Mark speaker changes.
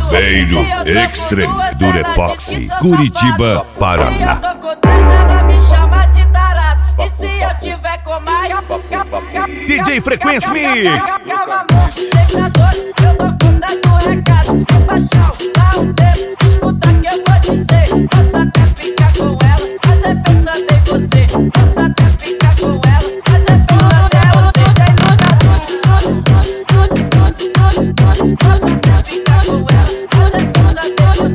Speaker 1: Chuveiro Extreme Durepoxi, Curitiba, Paraná.
Speaker 2: Se eu tô com três, ela me chama de tarado. E se eu tiver com mais,
Speaker 3: DJ Frequência Mix.
Speaker 2: calma, amor, deixa doido. Eu tô contando recado. Vou baixar, dá um tempo. Escuta que eu vou dizer. Posso até ficar com ela, mas é pensando em você. Posso até ficar com ela, mas é pensando em você. Posso até ficar com ela, mas é pensando em você.